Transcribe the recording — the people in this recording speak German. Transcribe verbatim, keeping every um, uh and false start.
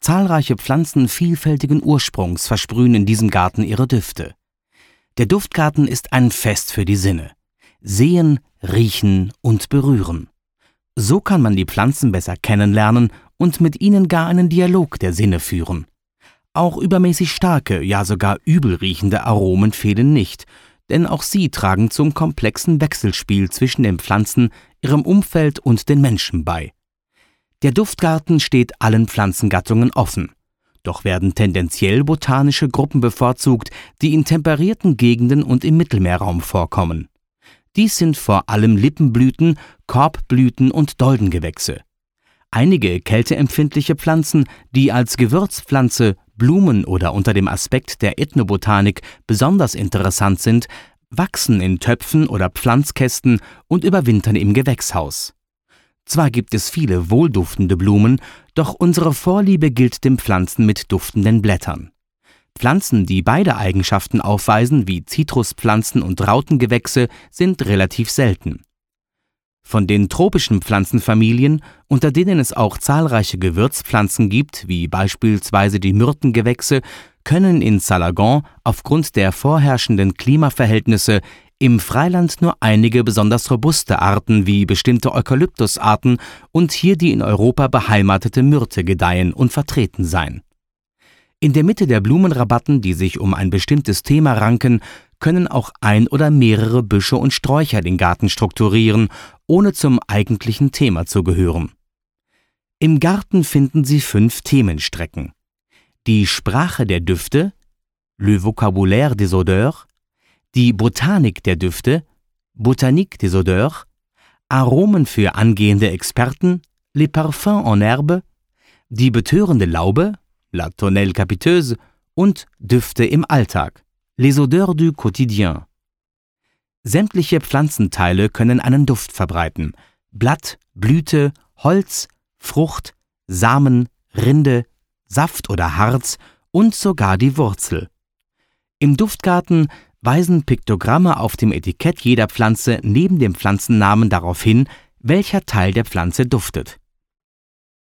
Zahlreiche Pflanzen vielfältigen Ursprungs versprühen in diesem Garten ihre Düfte. Der Duftgarten ist ein Fest für die Sinne. Sehen, riechen und berühren. So kann man die Pflanzen besser kennenlernen und mit ihnen gar einen Dialog der Sinne führen. Auch übermäßig starke, ja sogar übelriechende Aromen fehlen nicht, denn auch sie tragen zum komplexen Wechselspiel zwischen den Pflanzen, ihrem Umfeld und den Menschen bei. Der Duftgarten steht allen Pflanzengattungen offen. Doch werden tendenziell botanische Gruppen bevorzugt, die in temperierten Gegenden und im Mittelmeerraum vorkommen. Dies sind vor allem Lippenblüten, Korbblüten und Doldengewächse. Einige kälteempfindliche Pflanzen, die als Gewürzpflanze, Blumen oder unter dem Aspekt der Ethnobotanik besonders interessant sind, wachsen in Töpfen oder Pflanzkästen und überwintern im Gewächshaus. Zwar gibt es viele wohlduftende Blumen, doch unsere Vorliebe gilt den Pflanzen mit duftenden Blättern. Pflanzen, die beide Eigenschaften aufweisen, wie Zitruspflanzen und Rautengewächse, sind relativ selten. Von den tropischen Pflanzenfamilien, unter denen es auch zahlreiche Gewürzpflanzen gibt, wie beispielsweise die Myrtengewächse, können in Salagon aufgrund der vorherrschenden Klimaverhältnisse im Freiland nur einige besonders robuste Arten wie bestimmte Eukalyptusarten und hier die in Europa beheimatete Myrte gedeihen und vertreten sein. In der Mitte der Blumenrabatten, die sich um ein bestimmtes Thema ranken, können auch ein oder mehrere Büsche und Sträucher den Garten strukturieren, ohne zum eigentlichen Thema zu gehören. Im Garten finden Sie fünf Themenstrecken: die Sprache der Düfte, le vocabulaire des odeurs, die Botanik der Düfte, Botanique des odeurs, Aromen für angehende Experten, les parfums en herbe, die betörende Laube, la tonnelle capiteuse und Düfte im Alltag, les odeurs du quotidien. Sämtliche Pflanzenteile können einen Duft verbreiten: Blatt, Blüte, Holz, Frucht, Samen, Rinde, Saft oder Harz und sogar die Wurzel. Im Duftgarten weisen Piktogramme auf dem Etikett jeder Pflanze neben dem Pflanzennamen darauf hin, welcher Teil der Pflanze duftet.